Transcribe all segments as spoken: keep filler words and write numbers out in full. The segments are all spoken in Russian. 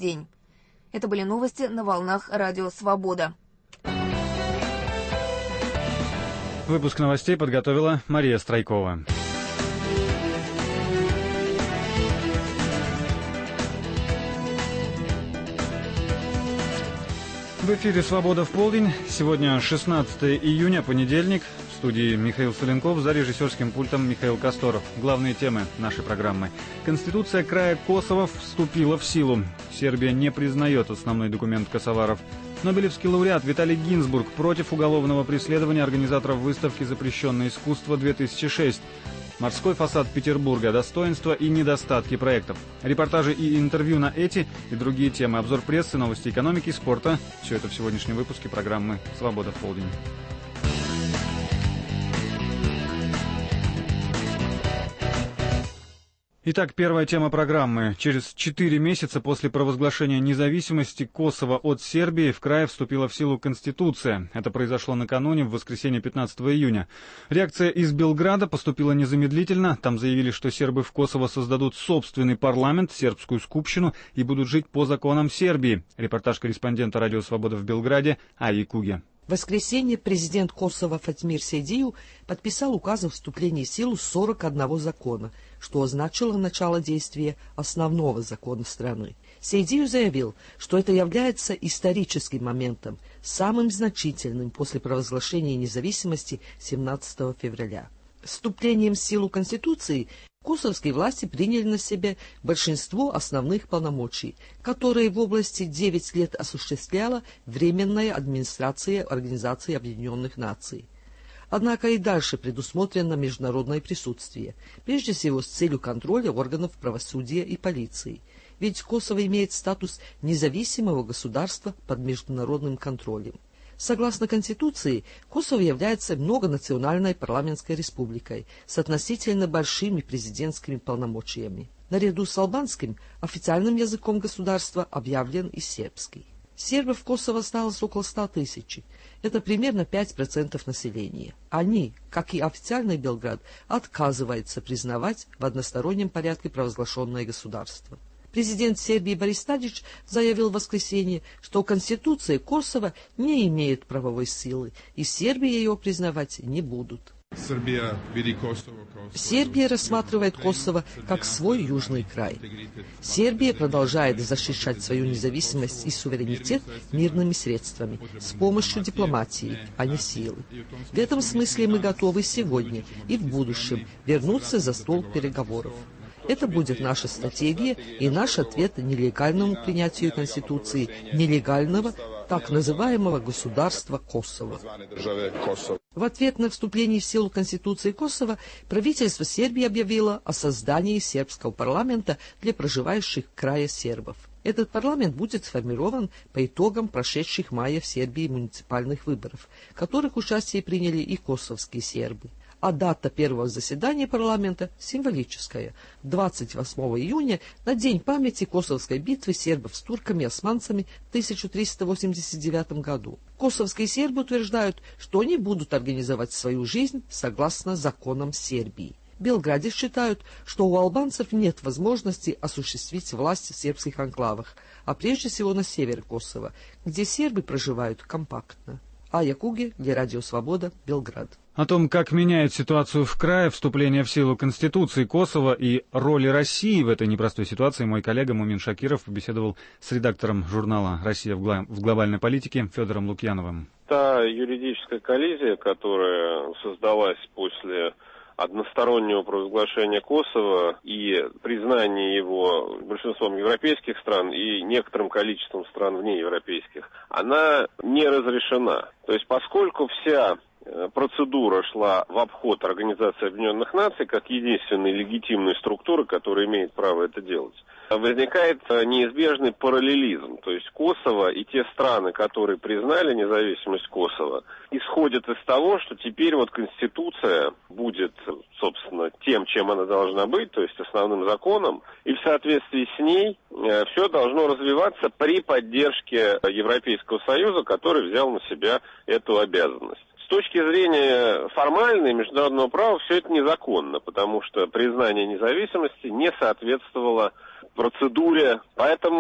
день. Это были новости на волнах Радио Свобода. Выпуск новостей подготовила Мария Страйкова. В эфире «Свобода в полдень». Сегодня шестнадцатое июня, понедельник. В студии Михаил Соленков, за режиссерским пультом Михаил Косторов. Главные темы нашей программы. Конституция края Косово вступила в силу. Сербия не признает основной документ косоваров. Нобелевский лауреат Виталий Гинзбург против уголовного преследования организаторов выставки «Запрещенное искусство-две тысячи шесть». Морской фасад Петербурга. Достоинства и недостатки проектов. Репортажи и интервью на эти и другие темы. Обзор прессы, новости экономики, спорта. Все это в сегодняшнем выпуске программы «Свобода в полдень». Итак, первая тема программы. Через четыре месяца после провозглашения независимости Косово от Сербии в крае вступила в силу Конституция. Это произошло накануне, в воскресенье пятнадцатого июня. Реакция из Белграда поступила незамедлительно. Там заявили, что сербы в Косово создадут собственный парламент, сербскую скупщину и будут жить по законам Сербии. Репортаж корреспондента Радио Свобода в Белграде Аи Куге. В воскресенье президент Косово Фатмир Сейдиев подписал указ о вступлении в силу сорок одного закона, что означало начало действия основного закона страны. Сейдиев заявил, что это является историческим моментом, самым значительным после провозглашения независимости семнадцатого февраля. Вступлением в силу Конституции косовские власти приняли на себя большинство основных полномочий, которые в области девять лет осуществляла Временная администрация Организации Объединенных Наций. Однако и дальше предусмотрено международное присутствие, прежде всего с целью контроля органов правосудия и полиции. Ведь Косово имеет статус независимого государства под международным контролем. Согласно Конституции, Косово является многонациональной парламентской республикой с относительно большими президентскими полномочиями. Наряду с албанским официальным языком государства объявлен и сербский. Сербов в Косово осталось около ста тысяч. Это примерно пять процентов населения. Они, как и официальный Белград, отказываются признавать в одностороннем порядке провозглашенное государство. Президент Сербии Борис Тадич заявил в воскресенье, что Конституция Косово не имеет правовой силы, и Сербии ее признавать не будут. Сербия рассматривает Косово как свой южный край. Сербия продолжает защищать свою независимость и суверенитет мирными средствами, с помощью дипломатии, а не силы. В этом смысле мы готовы сегодня и в будущем вернуться за стол переговоров. Это будет наша стратегия и наш ответ нелегальному принятию Конституции нелегального, так называемого государства Косово. В ответ на вступление в силу Конституции Косово правительство Сербии объявило о создании сербского парламента для проживающих в крае сербов. Этот парламент будет сформирован по итогам прошедших в мае в Сербии муниципальных выборов, в которых участие приняли и косовские сербы. А дата первого заседания парламента символическая. двадцать восьмого июня, на день памяти Косовской битвы сербов с турками и османцами в тысяча триста восемьдесят девятом году. Косовские сербы утверждают, что они будут организовать свою жизнь согласно законам Сербии. В Белграде считают, что у албанцев нет возможности осуществить власть в сербских анклавах, а прежде всего на севере Косово, где сербы проживают компактно. Аи Куге для Радио Свобода, Белград. О том, как меняет ситуацию в крае вступление в силу Конституции Косово и роли России в этой непростой ситуации, мой коллега Мумин Шакиров побеседовал с редактором журнала «Россия в глобальной политике» Федором Лукьяновым. Та юридическая коллизия, которая создалась после одностороннего провозглашения Косово и признания его большинством европейских стран и некоторым количеством стран внеевропейских, она не разрешена. То есть поскольку вся процедура шла в обход Организации Объединенных Наций как единственной легитимной структуры, которая имеет право это делать, возникает неизбежный параллелизм. То есть Косово и те страны, которые признали независимость Косово, исходят из того, что теперь вот Конституция будет, собственно, тем, чем она должна быть, то есть основным законом, и в соответствии с ней все должно развиваться при поддержке Европейского Союза, который взял на себя эту обязанность. С точки зрения формальной международного права все это незаконно, потому что признание независимости не соответствовало процедуре. Поэтому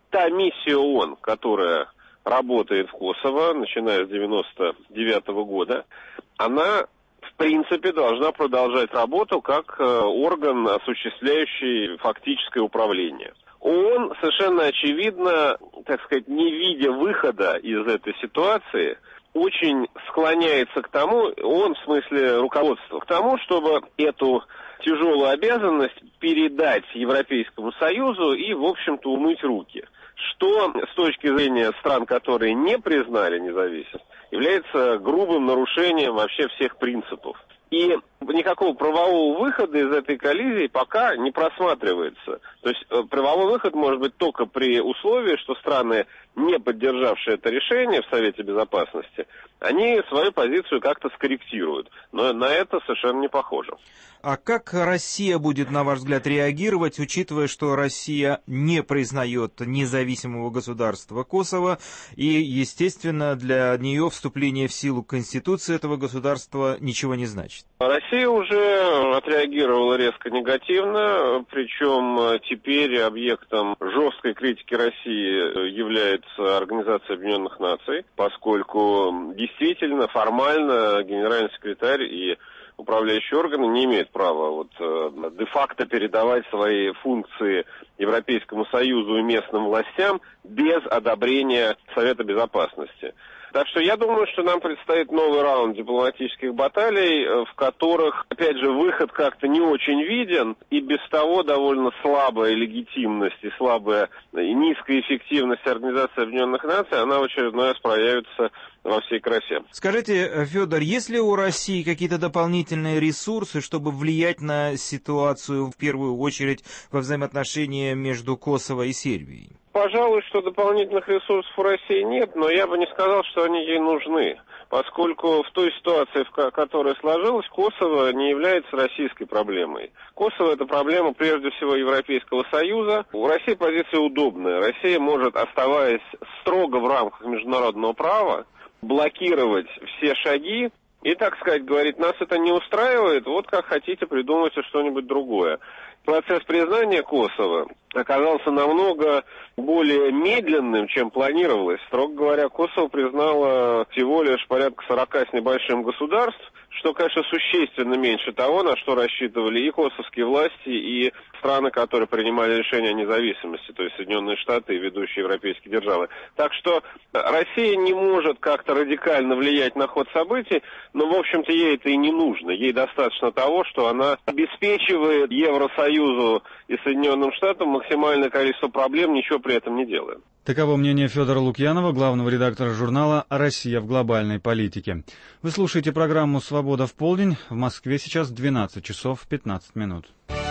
та миссия ООН, которая работает в Косово, начиная с девяносто девятого года, она в принципе должна продолжать работу как орган, осуществляющий фактическое управление. ООН совершенно очевидно, так сказать, не видя выхода из этой ситуации, очень склоняется к тому, ООН в смысле руководства, к тому, чтобы эту тяжелую обязанность передать Европейскому Союзу и, в общем-то, умыть руки. Что с точки зрения стран, которые не признали независимость, является грубым нарушением вообще всех принципов. И никакого правового выхода из этой коллизии пока не просматривается. То есть правовой выход может быть только при условии, что страны, не поддержавшие это решение в Совете Безопасности, они свою позицию как-то скорректируют. Но на это совершенно не похоже. А как Россия будет, на ваш взгляд, реагировать, учитывая, что Россия не признает независимого государства Косово, и, естественно, для нее вступление в силу Конституции этого государства ничего не значит? Россия уже отреагировала резко негативно, причем теперь объектом жесткой критики России является Организация Объединенных Наций, поскольку действительно формально генеральный секретарь и управляющие органы не имеют права вот, э, де-факто передавать свои функции Европейскому Союзу и местным властям без одобрения Совета Безопасности. Так что я думаю, что нам предстоит новый раунд дипломатических баталий, в которых, опять же, выход как-то не очень виден, и без того довольно слабая легитимность и слабая и низкая эффективность Организации Объединенных Наций, она в очередной раз проявится во всей красе. Скажите, Федор, есть ли у России какие-то дополнительные ресурсы, чтобы влиять на ситуацию, в первую очередь, во взаимоотношения между Косово и Сербией? Пожалуй, что дополнительных ресурсов у России нет, но я бы не сказал, что они ей нужны, поскольку в той ситуации, в которой сложилась, Косово не является российской проблемой. Косово – это проблема, прежде всего, Европейского Союза. У России позиция удобная. Россия может, оставаясь строго в рамках международного права, блокировать все шаги и, так сказать, говорит, нас это не устраивает, вот как хотите, придумайте что-нибудь другое. Процесс признания Косово оказался намного более медленным, чем планировалось. Строго говоря, Косово признало всего лишь порядка сорока с небольшим государств, что, конечно, существенно меньше того, на что рассчитывали и косовские власти, и страны, которые принимали решение о независимости, то есть Соединенные Штаты и ведущие европейские державы. Так что Россия не может как-то радикально влиять на ход событий, но, в общем-то, ей это и не нужно. Ей достаточно того, что она обеспечивает Евросоюзу и Соединенным Штатам максимальное количество проблем, ничего при этом не делая. Таково мнение Федора Лукьянова, главного редактора журнала «Россия в глобальной политике». Вы слушаете программу «Свобода в полдень». В Москве сейчас двенадцать часов пятнадцать минут.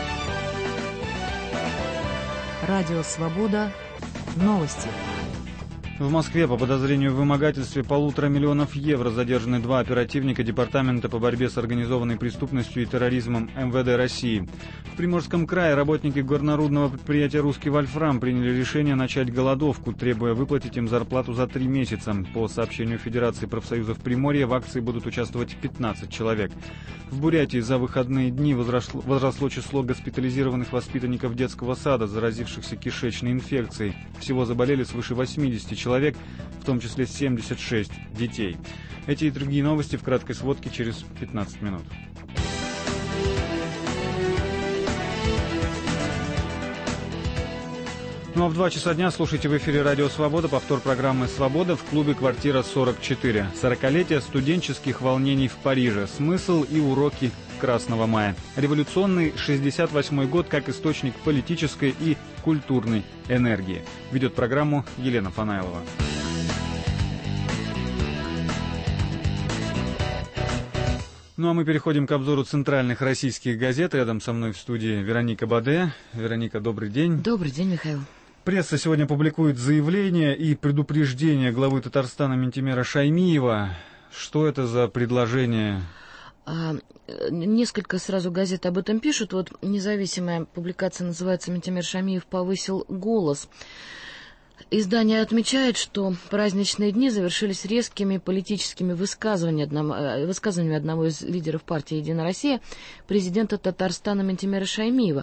Радио «Свобода». Новости. В Москве по подозрению в вымогательстве полутора миллионов евро задержаны два оперативника Департамента по борьбе с организованной преступностью и терроризмом эм вэ дэ России. В Приморском крае работники горнорудного предприятия «Русский Вольфрам» приняли решение начать голодовку, требуя выплатить им зарплату за три месяца. По сообщению Федерации профсоюзов Приморья, в акции будут участвовать пятнадцать человек. В Бурятии за выходные дни возросло, возросло число госпитализированных воспитанников детского сада, заразившихся кишечной инфекцией. Всего заболели свыше восьмидесяти человек. человек, в том числе семьдесят шесть детей. Эти и другие новости в краткой сводке через пятнадцать минут. Ну а в два часа дня слушайте в эфире «Радио Свобода» повтор программы «Свобода» в клубе «Квартира сорок четыре». сорокалетие студенческих волнений в Париже. Смысл и уроки Красного мая. Революционный шестьдесят восьмой год как источник политической и культурной энергии. Ведет программу Елена Фанаилова. Ну а мы переходим к обзору центральных российских газет. Рядом со мной в студии Вероника Баде. Вероника, добрый день. Добрый день, Михаил. Пресса сегодня публикует заявление и предупреждение главы Татарстана Минтимера Шаймиева. Что это за предложение? А, несколько сразу газет об этом пишут. Вот независимая публикация называется «Минтимер Шаймиев повысил голос». Издание отмечает, что праздничные дни завершились резкими политическими высказываниями одного, высказываниями одного из лидеров партии «Единая Россия», президента Татарстана Минтимера Шаймиева.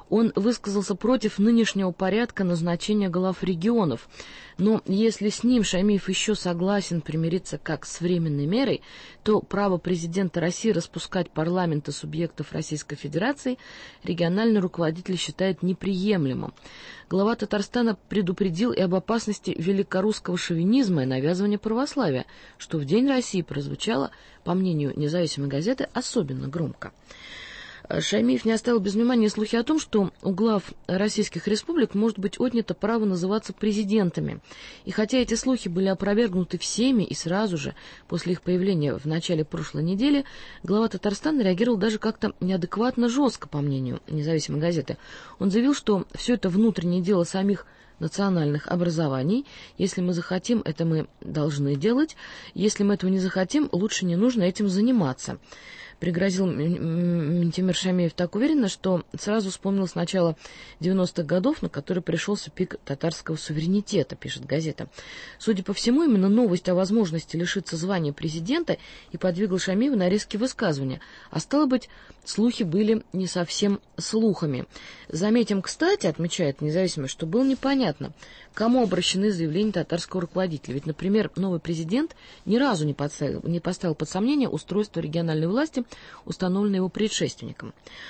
Он высказался против нынешнего порядка назначения глав регионов. Но если с ним Шаймиев еще согласен примириться как с временной мерой, то право президента России распускать парламенты субъектов Российской Федерации региональный руководитель считает неприемлемым. Глава Татарстана предупредил и об опасности великорусского шовинизма и навязывания православия, что в День России прозвучало, по мнению независимой газеты, особенно громко. Шаймиев не оставил без внимания слухи о том, что у глав российских республик может быть отнято право называться президентами. И хотя эти слухи были опровергнуты всеми и сразу же после их появления в начале прошлой недели, глава Татарстана реагировал даже как-то неадекватно жестко, по мнению независимой газеты. Он заявил, что все это внутреннее дело самих национальных образований. Если мы захотим, это мы должны делать. Если мы этого не захотим, лучше не нужно этим заниматься. Пригрозил Минтимир Шаймиев так уверенно, что сразу вспомнил с начала девяностых годов, на который пришелся пик татарского суверенитета, пишет газета. Судя по всему, именно новость о возможности лишиться звания президента и подвигла Шаймиева на резкие высказывания. А стало быть, слухи были не совсем слухами. Заметим, кстати, отмечает независимость, что было непонятно, к кому обращены заявления татарского руководителя. Ведь, например, новый президент ни разу не поставил, не поставил под сомнение устройство региональной власти, установленное его предшественником.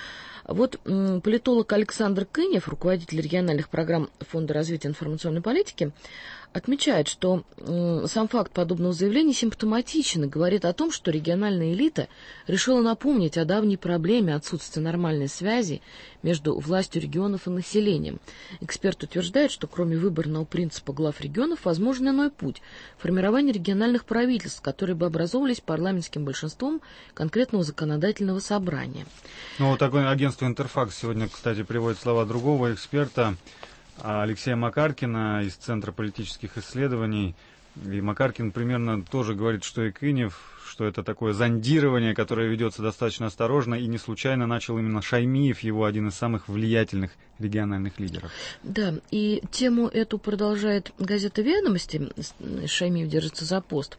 Вот м, политолог Александр Кынев, руководитель региональных программ Фонда развития информационной политики, отмечает, что м, сам факт подобного заявления симптоматичен и говорит о том, что региональная элита решила напомнить о давней проблеме отсутствия нормальной связи между властью регионов и населением. Эксперт утверждает, что кроме выборного принципа глав регионов возможен иной путь – формирование региональных правительств, которые бы образовывались парламентским большинством конкретного законодательного собрания. Ну, вот такое агентство «Интерфакс» сегодня, кстати, приводит слова другого эксперта, Алексея Макаркина из Центра политических исследований. И Макаркин примерно тоже говорит, что и Кынев, что это такое зондирование, которое ведется достаточно осторожно, и не случайно начал именно Шаймиев, его один из самых влиятельных региональных лидеров. Да, и тему эту продолжает газета «Ведомости», Шаймиев держится за пост.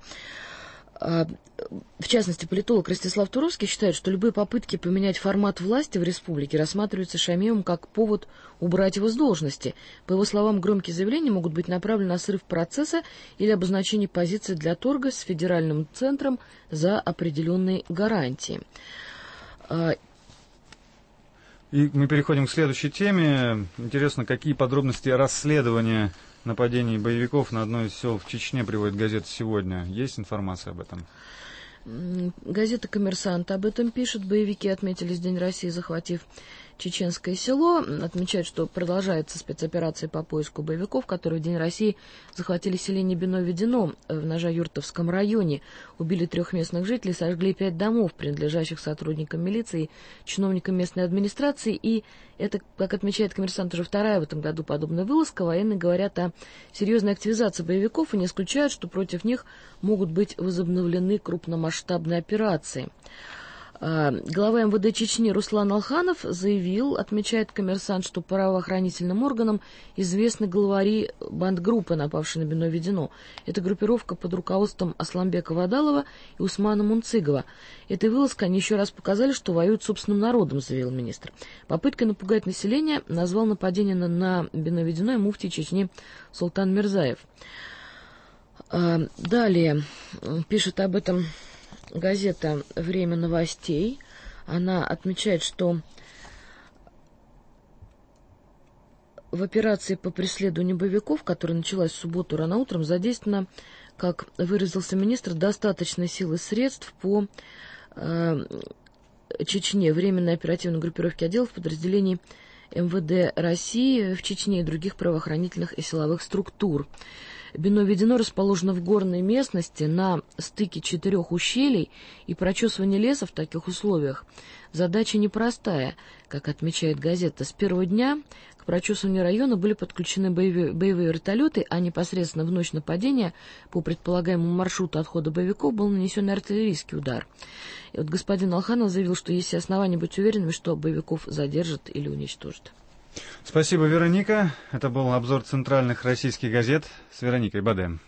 В частности, политолог Ростислав Туровский считает, что любые попытки поменять формат власти в республике рассматриваются Шаймиевым как повод убрать его с должности. По его словам, громкие заявления могут быть направлены на срыв процесса или обозначение позиции для торга с федеральным центром за определенные гарантии. И мы переходим к следующей теме. Интересно, какие подробности расследования нападений боевиков на одно из сел в Чечне приводит газета «Сегодня». Есть информация об этом? Газета «Коммерсант» об этом пишет. Боевики отметились День России, захватив чеченское село. Отмечают, что продолжается спецоперация по поиску боевиков, которые в День России захватили селение Бино-Ведено в Ножа-Юртовском районе. Убили трех местных жителей, сожгли пять домов, принадлежащих сотрудникам милиции, чиновникам местной администрации. И это, как отмечает «Коммерсант», уже вторая в этом году подобная вылазка. Военные говорят о серьезной активизации боевиков и не исключают, что против них могут быть возобновлены крупномасштабные операции. Глава эм вэ дэ Чечни Руслан Алханов заявил, отмечает «Коммерсант», что правоохранительным органам известны главари бандгруппы, напавшей на Бино-Ведено. Это группировка под руководством Асламбека Вадалова и Усмана Мунцигова. Этой вылазкой они еще раз показали, что воюют с собственным народом, заявил министр. Попыткой напугать население назвал нападение на, на Бино-Ведено и муфтий Чечни Султан Мирзаев. Далее пишет об этом газета «Время новостей». Она отмечает, что в операции по преследованию боевиков, которая началась в субботу рано утром, задействовано, как выразился министр, достаточно сил и средств по э, Чечне. Временной оперативной группировки отделов подразделений эм вэ дэ России в Чечне и других правоохранительных и силовых структур. Бино-Ведено расположено в горной местности на стыке четырех ущелий, и прочесывание леса в таких условиях задача непростая. Как отмечает газета, с первого дня к прочесыванию района были подключены боевые, боевые вертолеты, а непосредственно в ночь нападения по предполагаемому маршруту отхода боевиков был нанесен артиллерийский удар. И вот господин Алханов заявил, что есть основания быть уверенными, что боевиков задержат или уничтожат. Спасибо, Вероника. Это был обзор центральных российских газет с Вероникой Баден.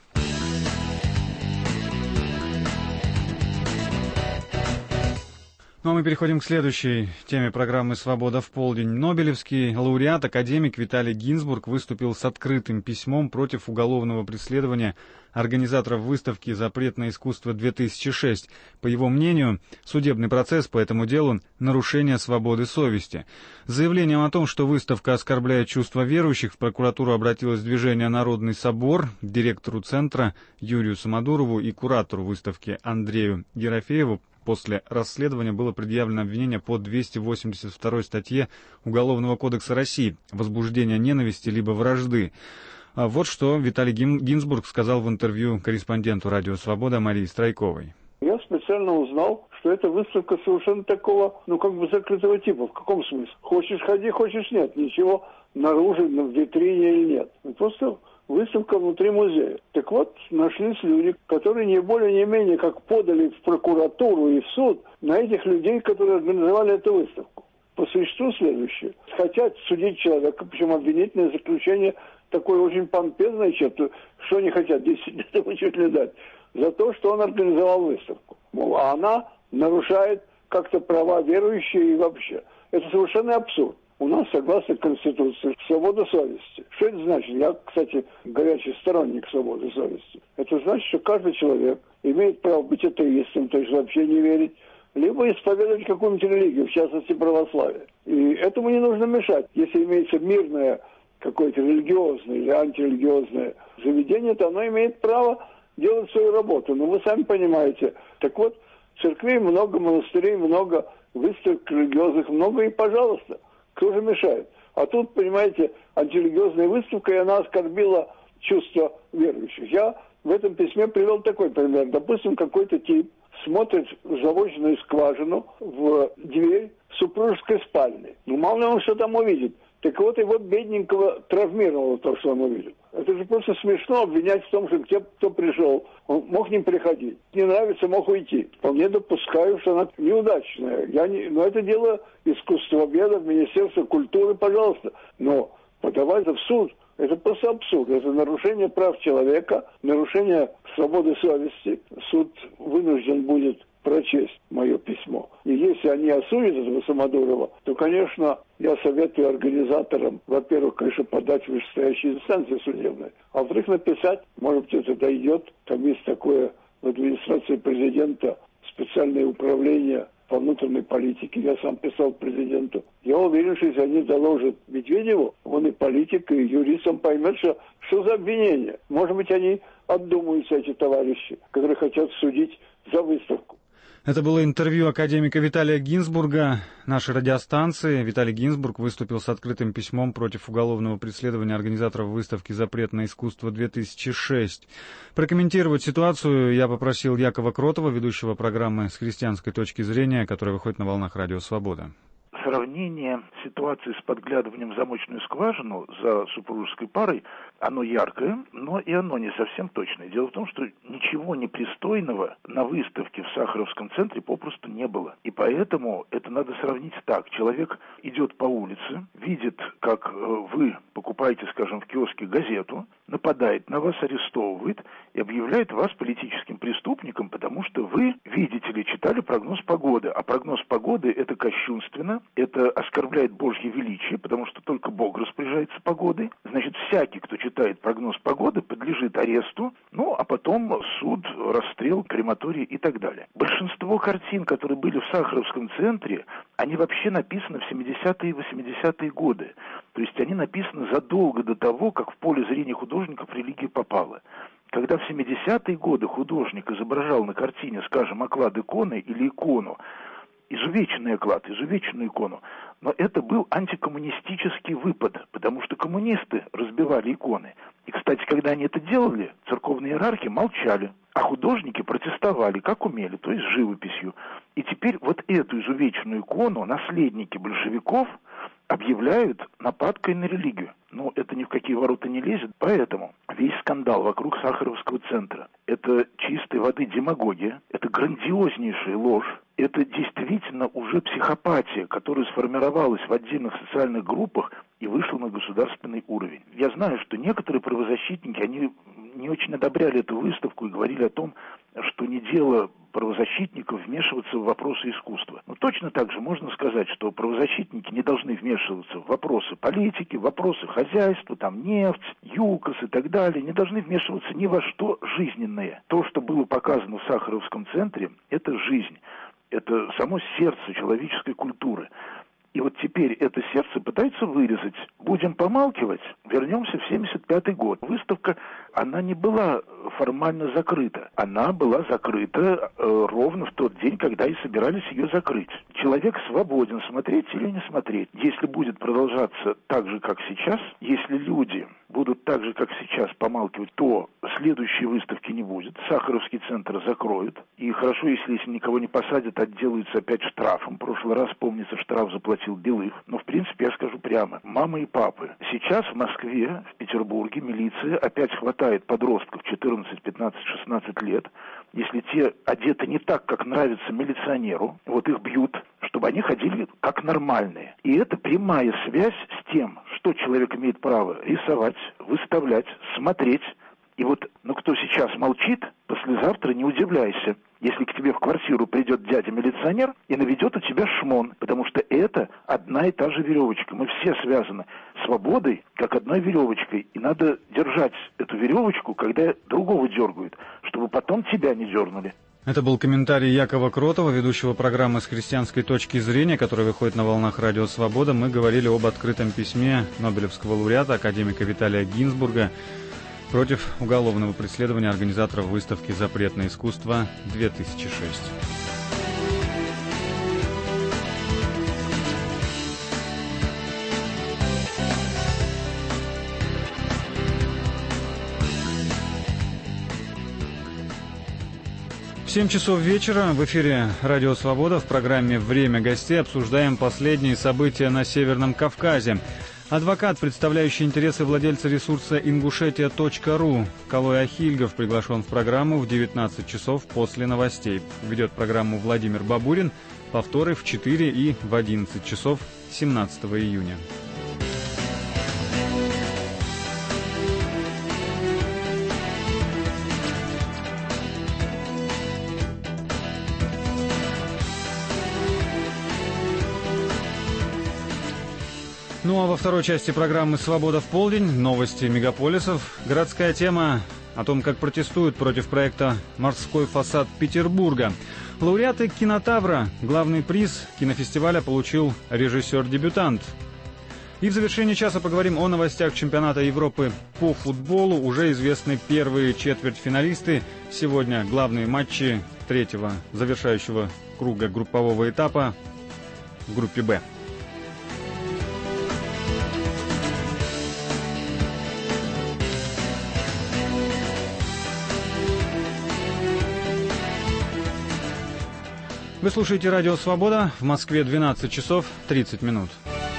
Ну а мы переходим к следующей теме программы «Свобода в полдень». Нобелевский лауреат, академик Виталий Гинзбург выступил с открытым письмом против уголовного преследования организаторов выставки «Запрет на искусство-две тысячи шесть». По его мнению, судебный процесс по этому делу – нарушение свободы совести. С заявлением о том, что выставка оскорбляет чувства верующих, в прокуратуру обратилось движение «Народный собор», директору центра Юрию Самодурову и куратору выставки Андрею Ерофееву. После расследования было предъявлено обвинение по двести восемьдесят второй статье Уголовного кодекса России «Возбуждение ненависти либо вражды». А вот что Виталий Гинзбург сказал в интервью корреспонденту «Радио Свобода» Марии Страйковой. Я специально узнал, что эта выставка совершенно такого, ну как бы закрытого типа. В каком смысле? Хочешь ходи, хочешь нет. Ничего наружу, в витрине или нет. Просто выставка внутри музея. Так вот, нашлись люди, которые не более не менее как подали в прокуратуру и в суд на этих людей, которые организовали эту выставку. По существу следующее. Хотят судить человека, причем обвинительное заключение такое очень помпезное, что они хотят десять лет ему чуть ли дать, за то, что он организовал выставку. Мол, а она нарушает как-то права верующих и вообще. Это совершенно абсурд. У нас, согласно Конституции, свобода совести. Что это значит? Я, кстати, горячий сторонник свободы совести. Это значит, что каждый человек имеет право быть атеистом, то есть вообще не верить, либо исповедовать какую-нибудь религию, в частности православие. И этому не нужно мешать. Если имеется мирное какое-то религиозное или антирелигиозное заведение, то оно имеет право делать свою работу. Но вы сами понимаете. Так вот, церквей много, монастырей много, выставок религиозных много, и пожалуйста. Кто же мешает? А тут, понимаете, антирелигиозная выставка, и она оскорбила чувства верующих. Я в этом письме привел такой пример. Допустим, какой-то тип смотрит в замоченную скважину в дверь супружеской спальни. Ну, мало ли он что там увидит. Так вот, его бедненького травмировало то, что он увидел. Это же просто смешно обвинять в том, что те, кто пришел, он мог не приходить. Не нравится, мог уйти. Вполне допускаю, что она неудачная. Я не... Но это дело искусствоведов, Министерства культуры, пожалуйста. Но подавать это в суд, это просто абсурд. Это нарушение прав человека, нарушение свободы совести. Суд вынужден будет прочесть мое письмо. И если они осудят этого Самодурова, то, конечно, я советую организаторам, во-первых, конечно, подать в вышестоящие инстанции судебные, а во-вторых, написать, может быть, это дойдет, там есть такое в администрации президента специальное управление по внутренней политике. Я сам писал президенту. Я уверен, что если они доложат Медведеву, он и политик, и юрист, он поймет, что, что за обвинение. Может быть, они отдумаются, эти товарищи, которые хотят судить за выставку. Это было интервью академика Виталия Гинзбурга нашей радиостанции. Виталий Гинзбург выступил с открытым письмом против уголовного преследования организаторов выставки «Запрет на искусство-две тысячи шесть». Прокомментировать ситуацию я попросил Якова Кротова, ведущего программы «С христианской точки зрения», которая выходит на волнах Радио Свобода. Сравнение ситуации с подглядыванием в замочную скважину за супружеской парой, оно яркое, но и оно не совсем точное. Дело в том, что ничего непристойного на выставке в Сахаровском центре попросту не было. И поэтому это надо сравнить так. Человек идет по улице, видит, как вы покупаете, скажем, в киоске газету, нападает на вас, арестовывает и объявляет вас политическим преступником, потому что вы, видите ли, читали прогноз погоды. А прогноз погоды – это кощунственно, это оскорбляет Божье величие, потому что только Бог распоряжается погодой. Значит, всякий, кто читает прогноз погоды, подлежит аресту, ну, а потом суд, расстрел, крематорий и так далее. Большинство картин, которые были в Сахаровском центре, они вообще написаны в семидесятые и восьмидесятые годы. То есть они написаны задолго до того, как в поле зрения художников религия попала. Когда в семидесятые годы художник изображал на картине, скажем, оклад иконы или икону, изувеченный оклад, изувеченную икону, но это был антикоммунистический выпад, потому что коммунисты разбивали иконы. И, кстати, когда они это делали, церковные иерархи молчали, а художники протестовали, как умели, то есть живописью. И теперь вот эту изувеченную икону наследники большевиков объявляют нападкой на религию. Но это ни в какие ворота не лезет, поэтому весь скандал вокруг Сахаровского центра – это чистой воды демагогия, это грандиознейшая ложь, это действительно уже психопатия, которая сформировалась в отдельных социальных группах и вышла на государственный уровень. Я знаю, что некоторые правозащитники, они не очень одобряли эту выставку и говорили о том, что не дело правозащитников вмешиваться в вопросы искусства. Но точно так же можно сказать, что правозащитники не должны вмешиваться в вопросы политики, в вопросы хозяйства, там нефть, ЮКОС и так далее, не должны вмешиваться ни во что жизненное. То, что было показано в Сахаровском центре, это жизнь, это само сердце человеческой культуры. И вот теперь это сердце пытается вырезать. Будем помалкивать, вернемся в семьдесят пятый год. Выставка, она не была формально закрыта. Она была закрыта э, ровно в тот день, когда и собирались ее закрыть. Человек свободен смотреть или не смотреть. Если будет продолжаться так же, как сейчас, если люди будут так же, как сейчас, помалкивать, то следующей выставки не будет. Сахаровский центр закроют. И хорошо, если, если никого не посадят, отделаются опять штрафом. В прошлый раз, помнится, штраф заплатил Белых. Но, в принципе, я скажу прямо. Мамы и папы. Сейчас в Москве, в Петербурге милиция опять хватает подростков четырнадцать, пятнадцать, шестнадцать лет. Если те одеты не так, как нравится милиционеру, вот их бьют, чтобы они ходили как нормальные. И это прямая связь с тем, что человек имеет право рисовать, выставлять, смотреть. И вот, ну кто сейчас молчит, послезавтра не удивляйся, если к тебе в квартиру придет дядя-милиционер и наведет у тебя шмон, потому что это одна и та же веревочка. Мы все связаны свободой, как одной веревочкой. И надо держать эту веревочку, когда другого дергают, чтобы потом тебя не дернули. Это был комментарий Якова Кротова, ведущего программы «С христианской точки зрения», которая выходит на волнах Радио Свобода. Мы говорили об открытом письме Нобелевского лауреата, академика Виталия Гинзбурга, против уголовного преследования организаторов выставки «Запретное искусство-две тысячи шесть». В семь часов вечера в эфире «Радио Свобода» в программе «Время гостей» обсуждаем последние события на Северном Кавказе. Адвокат, представляющий интересы владельца ресурса ингушетия точка ру, Калой Ахильгов приглашен в программу в девятнадцать часов после новостей. Ведет программу Владимир Бабурин. Повторы в четыре и в одиннадцать часов семнадцатого июня. Ну а во второй части программы «Свобода в полдень» новости мегаполисов. Городская тема о том, как протестуют против проекта «Морской фасад Петербурга». Лауреаты «Кинотавра». Главный приз кинофестиваля получил режиссер-дебютант. И в завершении часа поговорим о новостях чемпионата Европы по футболу. Уже известны первые четвертьфиналисты. Сегодня главные матчи третьего завершающего круга группового этапа в группе «Б». Вы слушаете «Радио Свобода». В Москве двенадцать часов тридцать минут.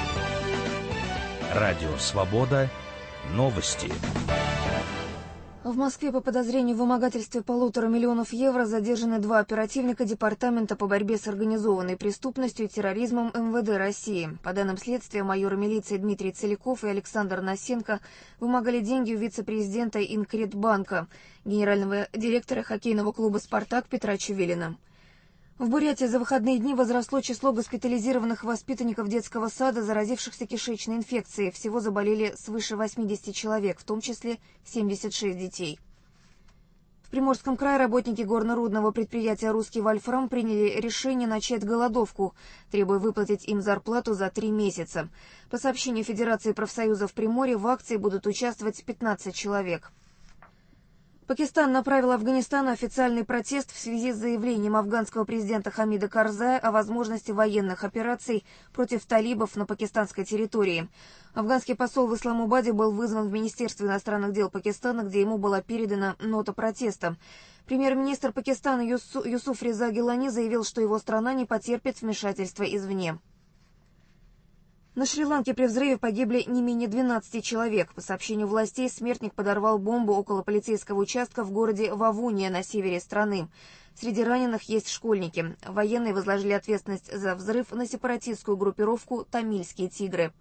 «Радио Свобода». Новости. В Москве по подозрению в вымогательстве полутора миллионов евро задержаны два оперативника Департамента по борьбе с организованной преступностью и терроризмом эм вэ дэ России. По данным следствия, майоры милиции Дмитрий Целиков и Александр Насенко вымогали деньги у вице-президента Инкредбанка, генерального директора хоккейного клуба «Спартак» Петра Чувелина. В Бурятии за выходные дни возросло число госпитализированных воспитанников детского сада, заразившихся кишечной инфекцией. Всего заболели свыше восьмидесяти человек, в том числе семьдесят шесть детей. В Приморском крае работники горно-рудного предприятия «Русский Вольфрам» приняли решение начать голодовку, требуя выплатить им зарплату за три месяца. По сообщению Федерации профсоюзов Приморья, в акции будут участвовать пятнадцать человек. Пакистан направил Афганистану официальный протест в связи с заявлением афганского президента Хамида Карзая о возможности военных операций против талибов на пакистанской территории. Афганский посол в Исламабаде был вызван в Министерство иностранных дел Пакистана, где ему была передана нота протеста. Премьер-министр Пакистана Юсу, Юсуф Реза Гилани заявил, что его страна не потерпит вмешательства извне. На Шри-Ланке при взрыве погибли не менее двенадцати человек. По сообщению властей, смертник подорвал бомбу около полицейского участка в городе Вавуния на севере страны. Среди раненых есть школьники. Военные возложили ответственность за взрыв на сепаратистскую группировку «Тамильские тигры».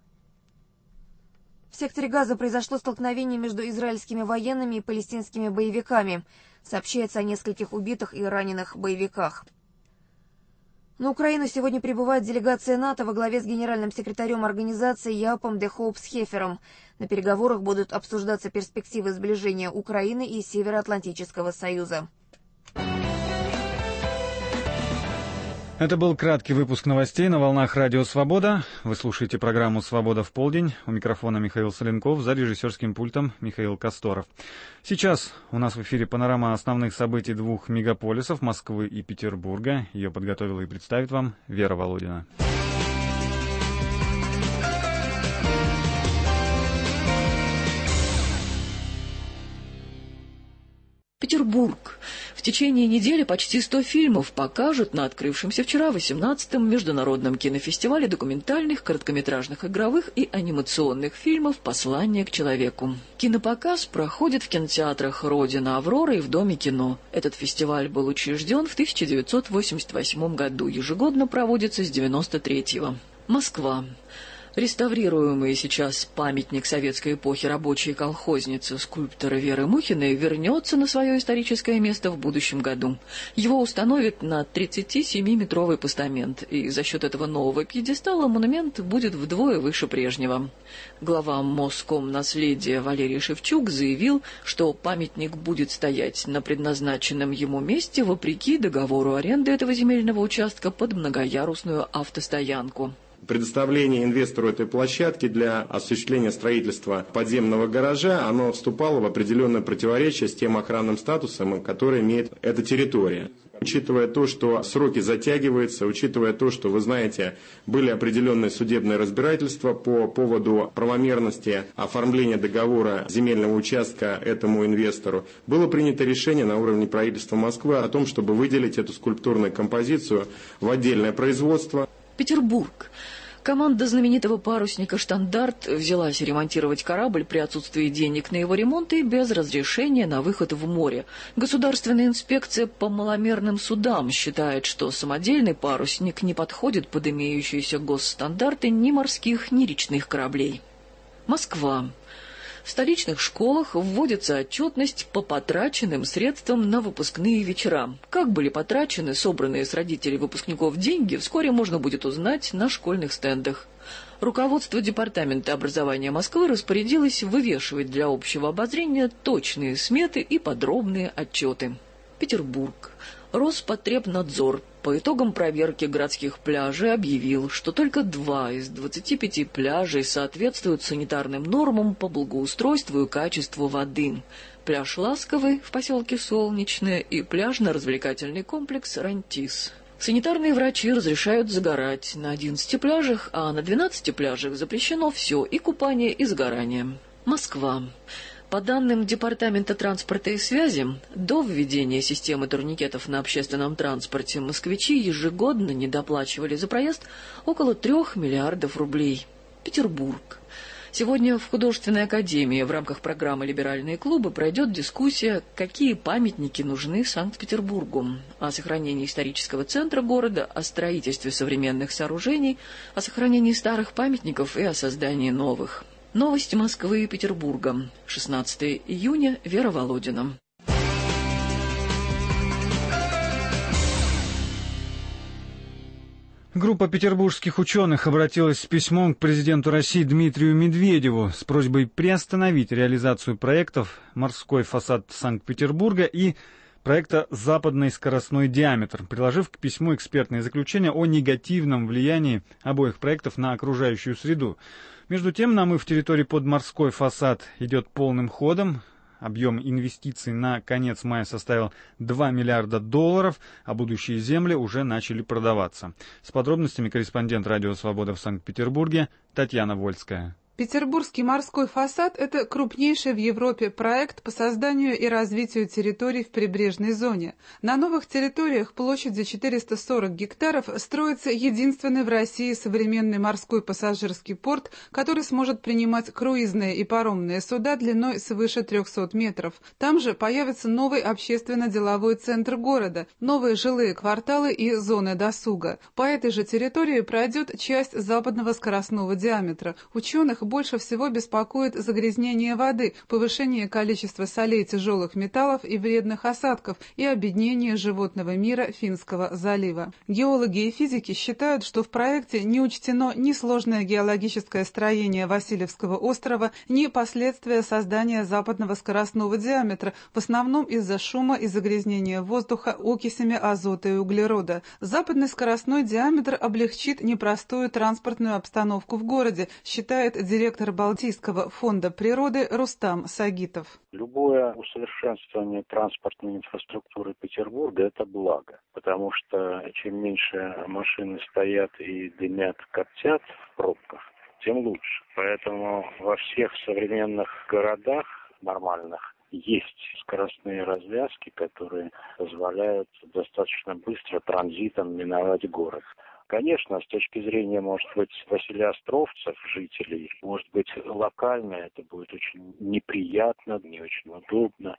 В секторе Газа произошло столкновение между израильскими военными и палестинскими боевиками. Сообщается о нескольких убитых и раненых боевиках. На Украину сегодня прибывает делегация НАТО во главе с генеральным секретарем организации Япом де Хоупс-Хефером. На переговорах будут обсуждаться перспективы сближения Украины и Североатлантического союза. Это был краткий выпуск новостей на волнах Радио Свобода. Вы слушаете программу «Свобода в полдень». У микрофона Михаил Соленков, за режиссерским пультом Михаил Косторов. Сейчас у нас в эфире панорама основных событий двух мегаполисов Москвы и Петербурга. Ее подготовила и представит вам Вера Володина. Петербург. В течение недели почти сто фильмов покажут на открывшемся вчера восемнадцатом Международном кинофестивале документальных, короткометражных, игровых и анимационных фильмов «Послание к человеку». Кинопоказ проходит в кинотеатрах «Родина», «Аврора» и в Доме кино. Этот фестиваль был учрежден в тысяча девятьсот восемьдесят восьмом году, ежегодно проводится с девяносто третьего. Москва. Реставрируемый сейчас памятник советской эпохи рабочей колхозницы скульптора Веры Мухиной вернется на свое историческое место в будущем году. Его установят на тридцатисемиметровый постамент, и за счет этого нового пьедестала монумент будет вдвое выше прежнего. Глава Москомнаследия Валерий Шевчук заявил, что памятник будет стоять на предназначенном ему месте вопреки договору аренды этого земельного участка под многоярусную автостоянку. Предоставление инвестору этой площадки для осуществления строительства подземного гаража, оно вступало в определенное противоречие с тем охранным статусом, который имеет эта территория. Учитывая то, что сроки затягиваются, учитывая то, что, вы знаете, были определенные судебные разбирательства по поводу правомерности оформления договора земельного участка этому инвестору, было принято решение на уровне правительства Москвы о том, чтобы выделить эту скульптурную композицию в отдельное производство. Петербург. Команда знаменитого парусника «Штандарт» взялась ремонтировать корабль при отсутствии денег на его ремонт и без разрешения на выход в море. Государственная инспекция по маломерным судам считает, что самодельный парусник не подходит под имеющиеся госстандарты ни морских, ни речных кораблей. Москва. В столичных школах вводится отчетность по потраченным средствам на выпускные вечера. Как были потрачены собранные с родителей выпускников деньги, вскоре можно будет узнать на школьных стендах. Руководство Департамента образования Москвы распорядилось вывешивать для общего обозрения точные сметы и подробные отчеты. Петербург. Роспотребнадзор по итогам проверки городских пляжей объявил, что только два из двадцати пяти пляжей соответствуют санитарным нормам по благоустройству и качеству воды. Пляж Ласковый в поселке Солнечное и пляжно-развлекательный комплекс Рантис. Санитарные врачи разрешают загорать на одиннадцати пляжах, а на двенадцати пляжах запрещено все: и купание, и загорание. Москва. По данным Департамента транспорта и связи, до введения системы турникетов на общественном транспорте москвичи ежегодно недоплачивали за проезд около трех миллиардов рублей. Петербург. Сегодня в Художественной академии в рамках программы «Либеральные клубы» пройдет дискуссия, какие памятники нужны Санкт-Петербургу, о сохранении исторического центра города, о строительстве современных сооружений, о сохранении старых памятников и о создании новых. Новости Москвы и Петербурга. шестнадцатого июня. Вера Володина. Группа петербургских ученых обратилась с письмом к президенту России Дмитрию Медведеву с просьбой приостановить реализацию проектов «Морской фасад Санкт-Петербурга» и проекта «Западный скоростной диаметр», приложив к письму экспертное заключение о негативном влиянии обоих проектов на окружающую среду. Между тем, намыв территории под морской фасад идет полным ходом. Объем инвестиций на конец мая составил два миллиарда долларов, а будущие земли уже начали продаваться. С подробностями корреспондент «Радио Свобода» в Санкт-Петербурге Татьяна Вольская. Петербургский морской фасад – это крупнейший в Европе проект по созданию и развитию территорий в прибрежной зоне. На новых территориях площадью четыреста сорок гектаров строится единственный в России современный морской пассажирский порт, который сможет принимать круизные и паромные суда длиной свыше трехсот метров. Там же появится новый общественно-деловой центр города, новые жилые кварталы и зоны досуга. По этой же территории пройдет часть западного скоростного диаметра. Ученых больше всего беспокоит загрязнение воды, повышение количества солей, тяжелых металлов и вредных осадков и обеднение животного мира Финского залива. Геологи и физики считают, что в проекте не учтено ни сложное геологическое строение Васильевского острова, ни последствия создания западного скоростного диаметра, в основном из-за шума и загрязнения воздуха окисями азота и углерода. Западный скоростной диаметр облегчит непростую транспортную обстановку в городе, считает директор Балтийского фонда природы Рустам Сагитов. Любое усовершенствование транспортной инфраструктуры Петербурга – это благо, потому что чем меньше машины стоят и дымят, коптят в пробках, тем лучше. Поэтому во всех современных городах нормальных есть скоростные развязки, которые позволяют достаточно быстро транзитом миновать город. Конечно, с точки зрения, может быть, василиостровцев, жителей, может быть, локально это будет очень неприятно, не очень удобно,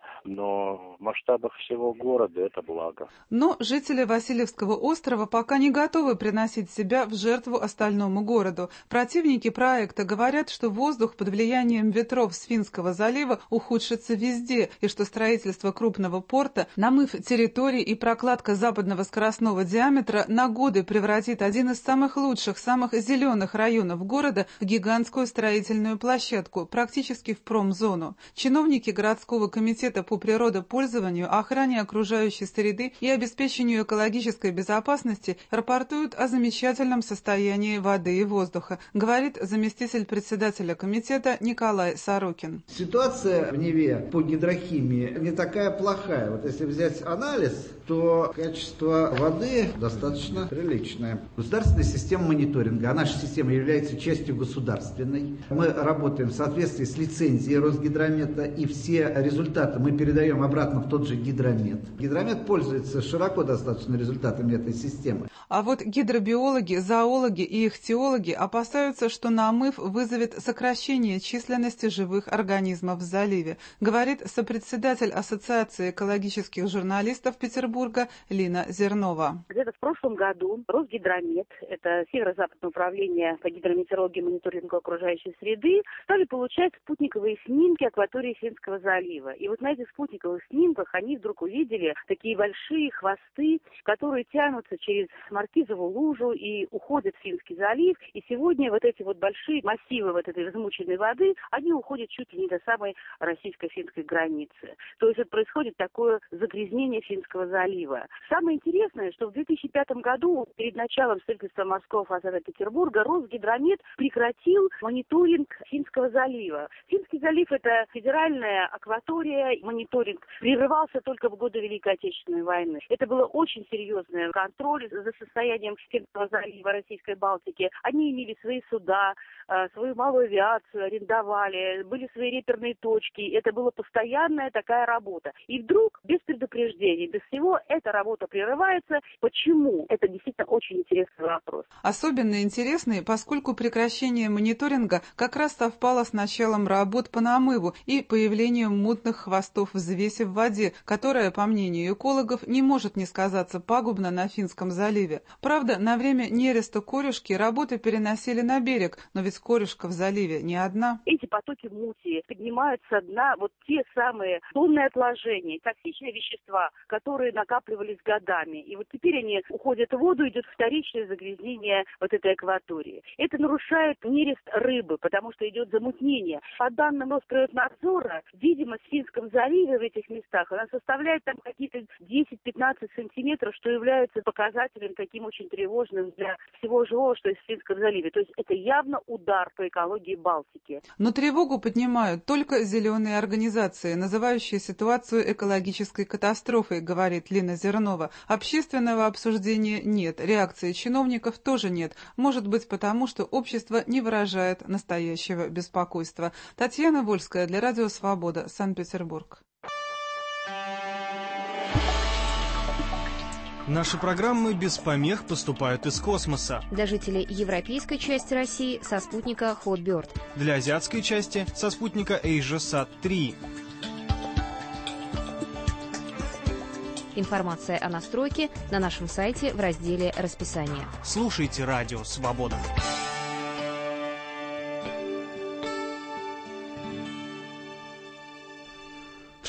но в масштабах всего города это благо. Но жители Васильевского острова пока не готовы приносить себя в жертву остальному городу. Противники проекта говорят, что воздух под влиянием ветров с Финского залива ухудшится везде, и что строительство крупного порта, намыв территорий и прокладка западного скоростного диаметра на годы превратит один из самых лучших, самых зеленых районов города в гигантскую строительную площадку, практически в промзону. Чиновники городского комитета по природопользованию, охране окружающей среды и обеспечению экологической безопасности рапортуют о замечательном состоянии воды и воздуха, говорит заместитель председателя комитета Николай Сорокин. Ситуация в Неве по гидрохимии не такая плохая. Вот если взять анализ, то качество воды достаточно приличное. Государственная система мониторинга, а наша система является частью государственной. Мы работаем в соответствии с лицензией Росгидромета, и все результаты мы передаем обратно в тот же Гидромет. Гидромет пользуется широко достаточно результатами этой системы. А вот гидробиологи, зоологи и ихтиологи опасаются, что намыв вызовет сокращение численности живых организмов в заливе, говорит сопредседатель Ассоциации экологических журналистов Петербурга Лина Зернова. Где-то в прошлом году Росгидромет, это северо-западное управление по гидрометеорологии и мониторингу окружающей среды, стали получать спутниковые снимки акватории Финского залива. И вот на этих спутниковых снимках они вдруг увидели такие большие хвосты, которые тянутся через Маркизову лужу и уходят в Финский залив. И сегодня вот эти вот большие массивы вот этой измученной воды, они уходят чуть ли не до самой российско-финской границы. То есть вот происходит такое загрязнение Финского залива. Самое интересное, что в две тысячи пятом году, перед началом строительства морского фасада Петербурга, Росгидромет прекратил мониторинг Финского залива. Финский залив – это федеральная акватория, мониторинг прерывался только в годы Великой Отечественной войны. Это было очень серьезный контроль за состоянием Финского залива, Российской Балтики. Они имели свои суда, свою малую авиацию, арендовали, были свои реперные точки. Это была постоянная такая работа. И вдруг, без предупреждений, без всего, эта работа прерывается. Почему? Это действительно очень интересный вопрос. Особенно интересный, поскольку прекращение мониторинга как раз совпало с началом работ по намыву и появлением мутных хвостов взвеси в воде, которая, по мнению экологов, не может не сказаться пагубно на Финском заливе. Правда, на время нереста корюшки работы переносили на берег, но ведь корюшка в заливе не одна. Эти потоки мути поднимают со дна вот те самые тонны отложений, токсичные вещества, которые накапливались годами. И вот теперь они уходят в воду, идет вторичное загрязнение вот этой акватории. Это нарушает нерест рыбы, потому что идет замутнение. По данным Росприроднадзора, видимость в Финском заливе в этих местах, она составляет там какие-то десять-пятнадцать сантиметров, что является показателем таким очень тревожным для всего живого, что есть в Финском заливе. То есть это явно удар по экологии Балтики. Но тревогу поднимают только зеленые организации, называющие ситуацию экологической катастрофой, говорит Лина Зернова. Общественного обсуждения нет, реакции чиновников тоже нет. Может быть, потому что общество не выражает настоящего беспокойства. Татьяна Вольская для Радио Свобода, Санкт-Петербург. Наши программы без помех поступают из космоса. Для жителей европейской части России со спутника Hotbird. Для азиатской части со спутника AsiaSat три. Информация о настройке на нашем сайте в разделе «Расписание». Слушайте Радио Свобода.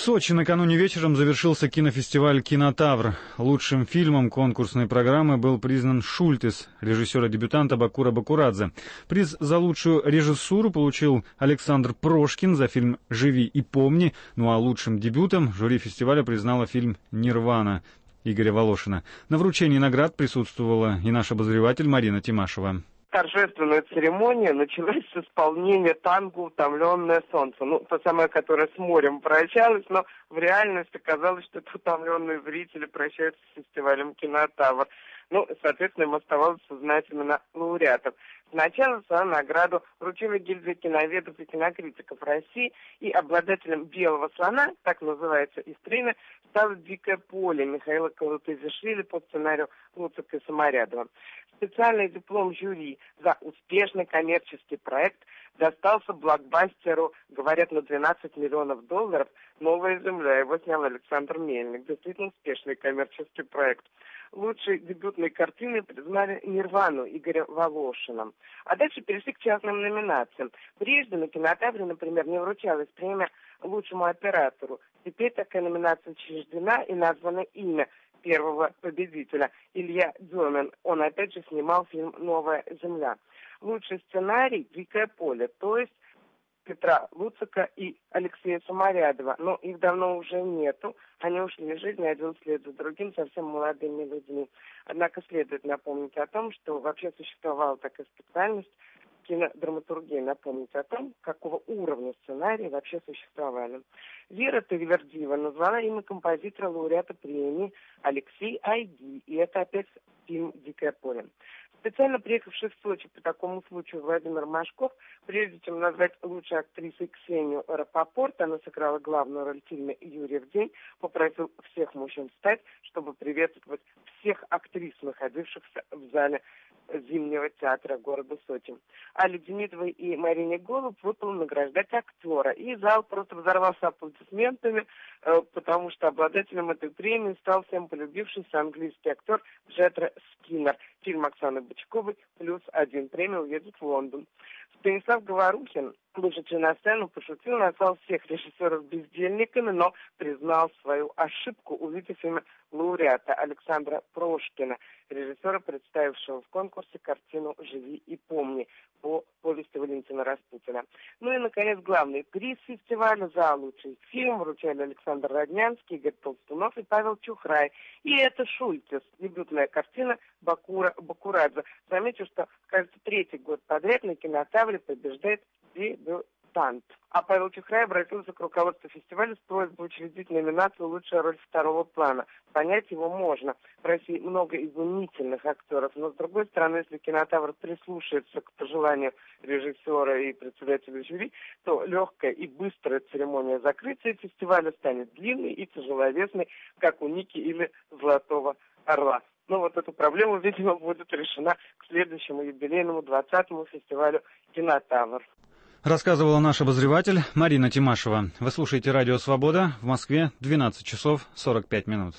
Сочи накануне вечером завершился кинофестиваль «Кинотавр». Лучшим фильмом конкурсной программы был признан «Шультес» режиссера-дебютанта Бакура Бакурадзе. Приз за лучшую режиссуру получил Александр Прошкин за фильм «Живи и помни». Ну а лучшим дебютом жюри фестиваля признало фильм «Нирвана» Игоря Волошина. На вручении наград присутствовала и наш обозреватель Марина Тимашева. Торжественная церемония началась с исполнения танго «Утомленное солнце». Ну, то самое, которое с морем прощалось, но в реальности оказалось, что это утомленные зрители прощаются с фестивалем «Кинотавр». Ну, соответственно, им оставалось узнать именно лауреатов. Сначала свою награду вручила гильдия киноведов и кинокритиков России, и обладателем «Белого слона», так называется из премии, стало «Дикое поле» Михаила Калутызишвили по сценарию Луцика и Самарядова. Специальный диплом жюри за успешный коммерческий проект достался блокбастеру, говорят, на двенадцать миллионов долларов «Новая земля». Его снял Александр Мельник. Действительно успешный коммерческий проект. Лучшей дебютной картиной признали «Нирвану» Игоря Волошина. А дальше перешли к частным номинациям. Прежде на «Кинотавре», например, не вручалась премия лучшему оператору. Теперь такая номинация учреждена и названо имя первого победителя — Илья Демин. Он опять же снимал фильм «Новая земля». Лучший сценарий «Дикое поле», то есть Петра Луцика и Алексея Самарядова. Но их давно уже нету. Они ушли из жизни один вслед за другим совсем молодыми людьми. Однако следует напомнить о том, что вообще существовала такая специальность кинодраматургия, напомнить о том, какого уровня сценарии вообще существовали. Вера Тагвердиева назвала имя композитора лауреата премии Алексей Айги, и это опять фильм «Дикое поле». Специально приехавший в Сочи по такому случаю Владимир Машков, прежде чем назвать лучшей актрисой Ксению Рапопорт, она сыграла главную роль в фильме «Юрьев день», попросил всех мужчин встать, чтобы приветствовать всех актрис, находившихся в зале Зимнего театра города Сочи. Али Демидовой и Марине Голуб выпало награждать актера. И зал просто взорвался аплодисментами, потому что обладателем этой премии стал всем полюбившийся английский актер Джетро Скиннер. Фильм Оксаны Бочковой «Плюс один». Премия уедет в Лондон. Станислав Говорухин, вышедший на сцену, пошутил, назвал всех режиссеров бездельниками, но признал свою ошибку, увидев имя лауреата Александра Прошкина, режиссера, представившего в конкурсе картину «Живи и помни» по повести Валентина Распутина. Ну и, наконец, главный приз фестиваля за лучший фильм вручали Александр Роднянский, Игорь Толстунов и Павел Чухрай. И это «Шультес», дебютная картина Бакура Бакурадзе. Замечу, что, кажется, третий год подряд на «Кинотавре» побеждает дебютант. А Павел Чухрай обратился к руководству фестиваля с просьбой учредить номинацию «Лучшая роль второго плана». Понять его можно. В России много изумительных актеров, но, с другой стороны, если «Кинотавр» прислушается к пожеланию режиссера и председателя жюри, то легкая и быстрая церемония закрытия фестиваля станет длинной и тяжеловесной, как у Ники или «Золотого орла». Но вот эта проблема, видимо, будет решена к следующему юбилейному двадцатому фестивалю «Кинотавр». Рассказывала наш обозреватель Марина Тимашева. Вы слушаете «Радио Свобода». В Москве двенадцать часов сорок пять минут.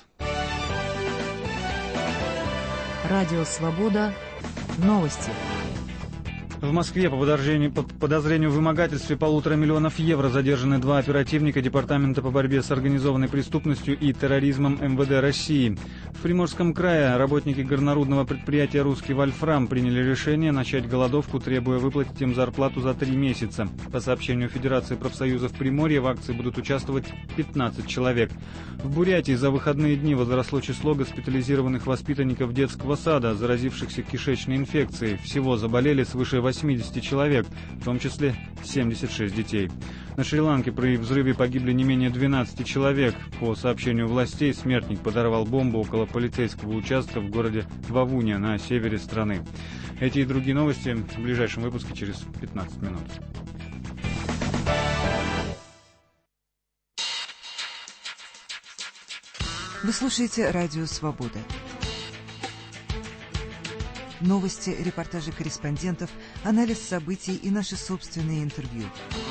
Радио Свобода. Новости. В Москве по подозрению, по подозрению в вымогательстве полутора миллионов евро задержаны два оперативника Департамента по борьбе с организованной преступностью и терроризмом эм вэ дэ России. В Приморском крае работники горнорудного предприятия «Русский Вольфрам» приняли решение начать голодовку, требуя выплатить им зарплату за три месяца. По сообщению Федерации профсоюзов Приморья, в акции будут участвовать пятнадцать человек. В Бурятии за выходные дни возросло число госпитализированных воспитанников детского сада, заразившихся кишечной инфекцией. Всего заболели свыше восьмидесяти человек, в том числе семьдесят шесть детей. На Шри-Ланке при взрыве погибли не менее двенадцати человек. По сообщению властей, смертник подорвал бомбу около полицейского участка в городе Вавуня на севере страны. Эти и другие новости в ближайшем выпуске через пятнадцать минут. Вы слушаете «Радио Свобода». Новости, репортажи корреспондентов, анализ событий и наши собственные интервью.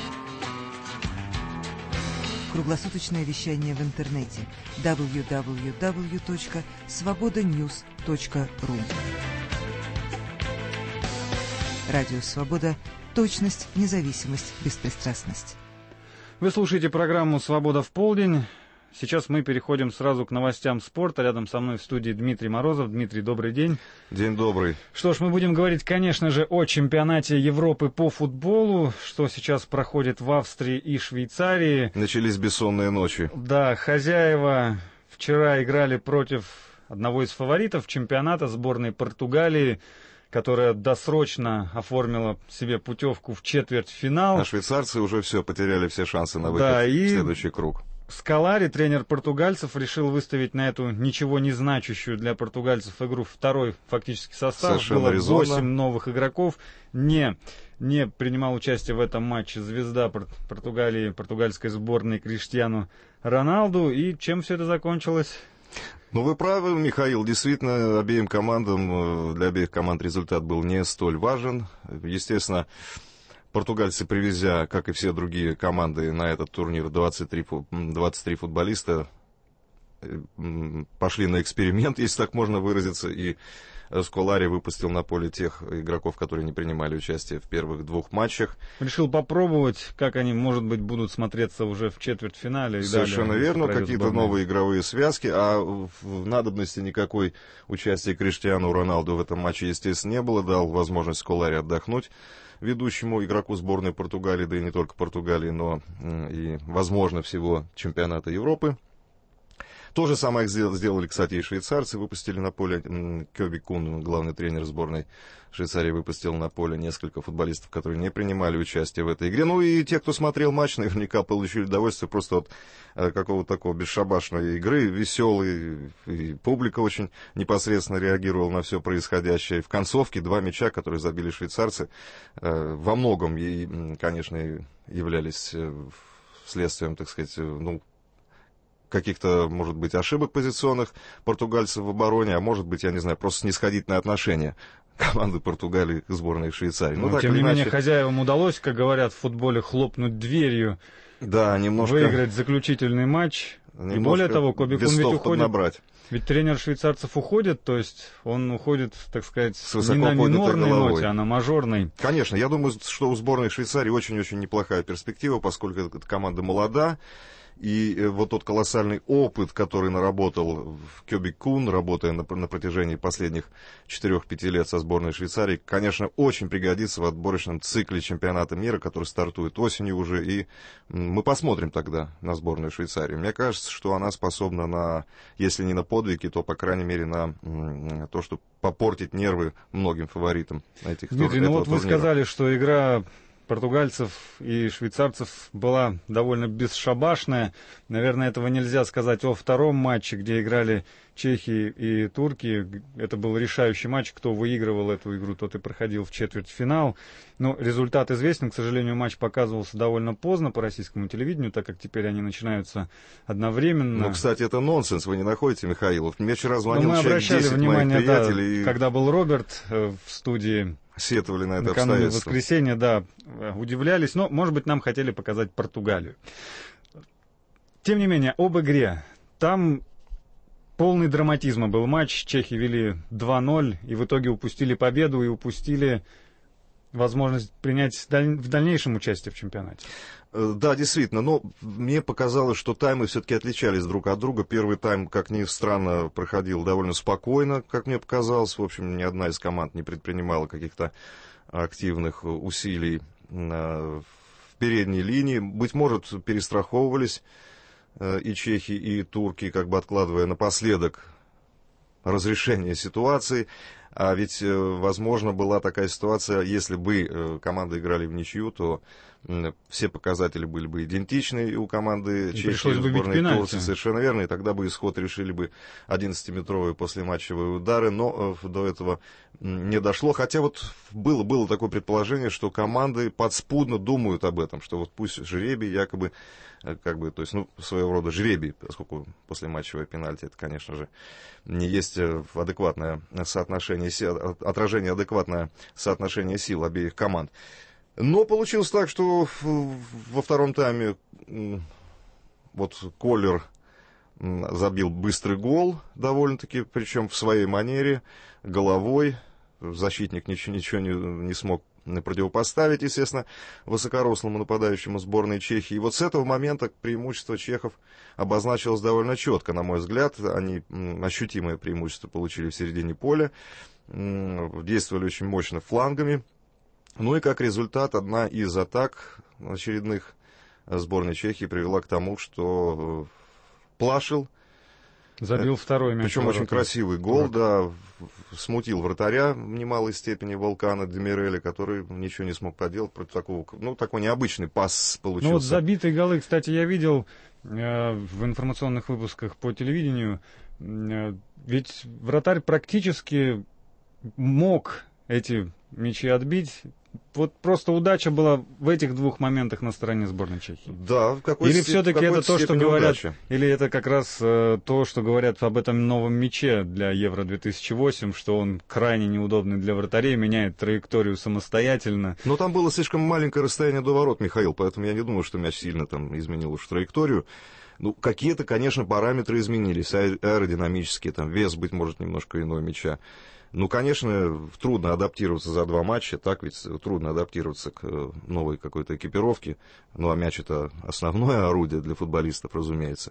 Круглосуточное вещание в интернете дабл ю дабл ю дабл ю точка свобода ньюс точка ру. Радио Свобода. Точность, независимость, беспристрастность. Вы слушаете программу «Свобода в полдень». Сейчас мы переходим сразу к новостям спорта. Рядом со мной в студии Дмитрий Морозов. Дмитрий, добрый день. День добрый. Что ж, мы будем говорить, конечно же, о чемпионате Европы по футболу, что сейчас проходит в Австрии и Швейцарии. Начались бессонные ночи. Да, хозяева вчера играли против одного из фаворитов чемпионата, сборной Португалии, которая досрочно оформила себе путевку в четвертьфинал. А швейцарцы уже все, потеряли все шансы на выход да, и... в следующий круг. Скалари, тренер португальцев, решил выставить на эту ничего не значащую для португальцев игру второй фактически состав. Совершенно Было резонно. восемь новых игроков. Не, не принимал участие в этом матче звезда Португалии, португальской сборной Криштиану Роналду. И чем все это закончилось? Ну, вы правы, Михаил. Действительно, обеим командам, для обеих команд результат был не столь важен. Естественно, португальцы, привезя, как и все другие команды, на этот турнир двадцать три, двадцать три футболиста, пошли на эксперимент, если так можно выразиться, и Сколари выпустил на поле тех игроков, которые не принимали участие в первых двух матчах. Решил попробовать, как они, может быть, будут смотреться уже в четвертьфинале. И Совершенно далее, верно, какие-то сборная. Новые игровые связки, а в надобности никакой участия Криштиану Роналду в этом матче, естественно, не было. Дал возможность Сколари отдохнуть, ведущему игроку сборной Португалии, да и не только Португалии, но и, возможно, всего чемпионата Европы. То же самое сделали, кстати, и швейцарцы. Выпустили на поле Кёби Кун, главный тренер сборной Швейцарии, выпустил на поле несколько футболистов, которые не принимали участие в этой игре. Ну и те, кто смотрел матч, наверняка получили удовольствие просто от какого-то такого бесшабашной игры, веселой. И публика очень непосредственно реагировала на все происходящее. В концовке два мяча, которые забили швейцарцы, во многом, конечно, являлись следствием, так сказать, ну, каких-то, может быть, ошибок позиционных португальцев в обороне, а может быть, я не знаю, просто снисходительное отношение команды Португалии к сборной Швейцарии. Но, ну, так тем не иначе... менее, хозяевам удалось, как говорят в футболе, хлопнуть дверью, да, немножко... выиграть заключительный матч. И более того, Коби Кун ведь уходит. Набрать. Ведь тренер швейцарцев уходит, то есть он уходит, так сказать, с не на минорной ноте, а на мажорной. Конечно, я думаю, что у сборной Швейцарии очень-очень неплохая перспектива, поскольку эта команда молода. И вот тот колоссальный опыт, который наработал Кёби Кун, работая на, на протяжении последних четырех-пяти лет со сборной Швейцарии, конечно, очень пригодится в отборочном цикле чемпионата мира, который стартует осенью уже. И мы посмотрим тогда на сборную Швейцарии. Мне кажется, что она способна на, если не на подвиги, то, по крайней мере, на то, чтобы попортить нервы многим фаворитам этих турниров. Дмитрий, ну вот вы сказали, что игра португальцев и швейцарцев была довольно бесшабашная. Наверное, этого нельзя сказать о втором матче, где играли чехи и турки. Это был решающий матч. Кто выигрывал эту игру, тот и проходил в четвертьфинал. Но результат известен. К сожалению, матч показывался довольно поздно по российскому телевидению, так как теперь они начинаются одновременно. Ну, кстати, это нонсенс, вы не находите, Михаил? Мне вчера звонил мы человек обращали десять внимание, моих приятелей. Да, и... когда был Роберт э, в студии, сетовали на это накануне обстоятельство. воскресенья, да, удивлялись, но, может быть, нам хотели показать Португалию. Тем не менее, об игре. Там полный драматизма был матч. Чехи вели два ноль и в итоге упустили победу и упустили возможность принять в дальнейшем участие в чемпионате. Да, действительно, но мне показалось, что таймы все-таки отличались друг от друга. Первый тайм, как ни странно, проходил довольно спокойно, как мне показалось. В общем, ни одна из команд не предпринимала каких-то активных усилий в передней линии. Быть может, перестраховывались и чехи, и турки, как бы откладывая напоследок разрешение ситуации. А ведь, возможно, была такая ситуация, если бы команды играли в ничью, то все показатели были бы идентичны и у команды и Чехии, и сборной Турции, совершенно верно, и тогда бы исход решили бы одиннадцатиметровые послематчевые удары, но до этого не дошло. Хотя вот было, было такое предположение, что команды подспудно думают об этом, что вот пусть жребий якобы, как бы, то есть, ну, своего рода жребий, поскольку послематчевое пенальти, это, конечно же, не есть адекватное соотношение сил, отражение адекватное соотношение сил обеих команд. Но получилось так, что во втором тайме вот Коллер забил быстрый гол довольно-таки, причем в своей манере, головой. Защитник ничего, ничего не, не смог противопоставить, естественно, высокорослому нападающему сборной Чехии. И вот с этого момента преимущество чехов обозначилось довольно четко, на мой взгляд. Они ощутимое преимущество получили в середине поля, действовали очень мощно флангами. Ну и как результат, одна из атак очередных сборной Чехии привела к тому, что Плашил забил второй мяч. Причем очень красивый гол, да, смутил вратаря в немалой степени Волкана Демиреля, который ничего не смог поделать против такого, ну, такой необычный пас получился. Ну вот забитые голы, кстати, я видел э, в информационных выпусках по телевидению, э, ведь вратарь практически мог эти мячи отбить. Вот просто удача была в этих двух моментах на стороне сборной Чехии. Да, в какой Или степени, все-таки это то, что говорят, удача. Или это как раз э, то, что говорят об этом новом мяче для Евро две тысячи восемь, что он крайне неудобный для вратарей, меняет траекторию самостоятельно. Но там было слишком маленькое расстояние до ворот, Михаил, поэтому я не думаю, что мяч сильно там изменил уж траекторию. Ну, какие-то, конечно, параметры изменились, аэродинамические, там вес, быть может, немножко иной мяча. Ну, конечно, трудно адаптироваться за два матча, так ведь трудно адаптироваться к новой какой-то экипировке. Ну, а мяч — это основное орудие для футболистов, разумеется.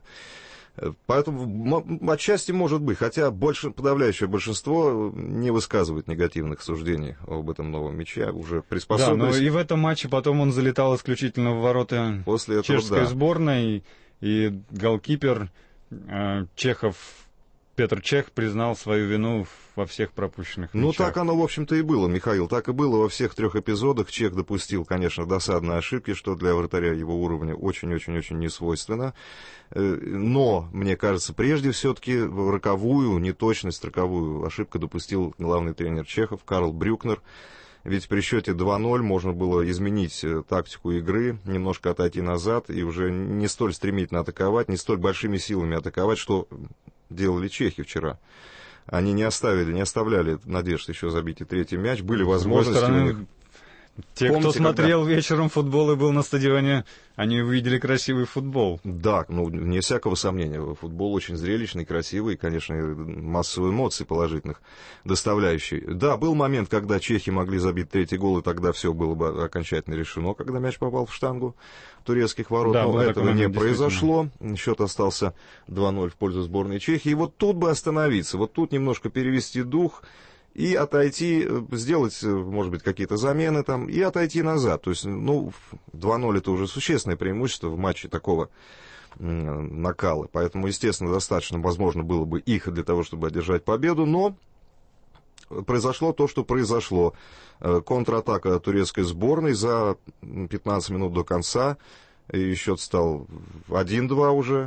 Поэтому отчасти может быть, хотя больше, подавляющее большинство не высказывает негативных суждений об этом новом мяче, уже приспособились. Да, но и в этом матче потом он залетал исключительно в ворота После этого, чешской да. сборной, и голкипер э, Чехов, Петр Чех, признал свою вину во всех пропущенных мячах. Ну, так оно, в общем-то, и было, Михаил. Так и было во всех трех эпизодах. Чех допустил, конечно, досадные ошибки, что для вратаря его уровня очень-очень-очень не свойственно. Но, мне кажется, прежде все-таки роковую, неточность, роковую ошибку допустил главный тренер Чехов Карл Брюкнер. Ведь при счете два ноль можно было изменить тактику игры, немножко отойти назад и уже не столь стремительно атаковать, не столь большими силами атаковать, что делали чехи вчера. Они не оставили, не оставляли надежд еще забить и третий мяч. Были возможности стороны, у них. Те, Помните, кто смотрел когда... вечером футбол и был на стадионе, они увидели красивый футбол. Да, ну, не всякого сомнения. Футбол очень зрелищный, красивый, и, конечно, массу эмоций положительных доставляющий. Да, был момент, когда чехи могли забить третий гол, и тогда все было бы окончательно решено, когда мяч попал в штангу турецких ворот. Да, но этого не произошло. Счет остался два ноль в пользу сборной Чехии. И вот тут бы остановиться, вот тут немножко перевести дух и отойти, сделать, может быть, какие-то замены там, и отойти назад. То есть, ну, два ноль это уже существенное преимущество в матче такого накала. Поэтому, естественно, достаточно, возможно, было бы их для того, чтобы одержать победу, но произошло то, что произошло. Контратака турецкой сборной за пятнадцать минут до конца, и счет стал один два уже,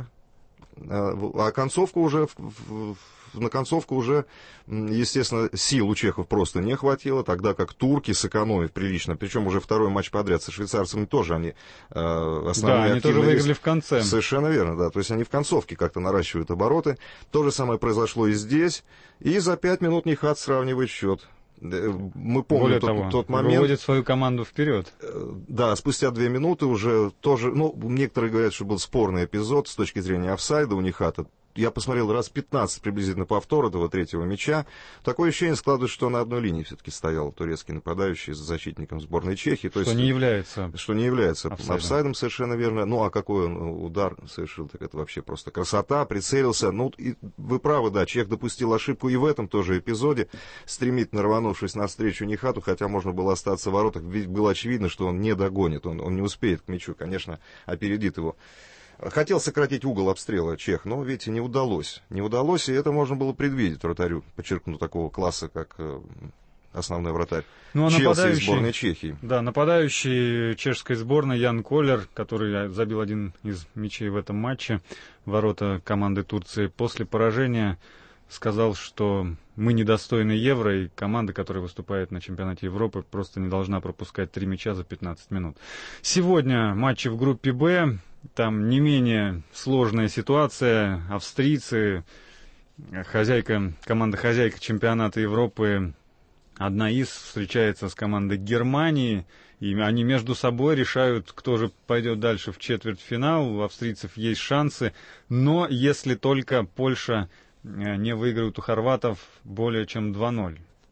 а концовка уже... На концовку уже, естественно, сил у чехов просто не хватило, тогда как турки, сэкономив прилично, причем уже второй матч подряд со швейцарцами тоже они э, основные. Да, они тоже выиграли в конце. Совершенно верно, да, то есть они в концовке как-то наращивают обороты. То же самое произошло и здесь, и за пять минут Нихат сравнивает счет. Мы помним тот, того, тот момент. Выводит свою команду вперед. Да, спустя две минуты уже тоже, ну, некоторые говорят, что был спорный эпизод с точки зрения офсайда у Нихата. Я посмотрел раз пятнадцать приблизительно повтор этого третьего мяча. Такое ощущение складывается, что на одной линии все-таки стоял турецкий нападающий с защитником сборной Чехии. То что есть, не является Что не является офсайдом. офсайдом, совершенно верно. Ну, а какой он удар совершил, так это вообще просто красота, прицелился. Ну, и вы правы, да, Чех допустил ошибку и в этом тоже эпизоде, стремительно рванувшись навстречу Нихату, хотя можно было остаться в воротах, ведь было очевидно, что он не догонит, он, он не успеет к мячу, конечно, опередит его. Хотел сократить угол обстрела Чех, но, видите, не удалось. Не удалось, и это можно было предвидеть вратарю, подчеркну, такого класса, как основной вратарь ну, а Челси из сборной Чехии. Да, нападающий чешской сборной Ян Колер, который забил один из мячей в этом матче, ворота команды Турции, после поражения сказал, что мы недостойны Евро, и команда, которая выступает на чемпионате Европы, просто не должна пропускать три мяча за пятнадцать минут. Сегодня матчи в группе «Б». Там не менее сложная ситуация. Австрийцы, хозяйка, команда-хозяйка чемпионата Европы, одна из, встречается с командой Германии. И они между собой решают, кто же пойдет дальше в четвертьфинал. У австрийцев есть шансы. Но если только Польша не выиграют у хорватов более чем два ноль.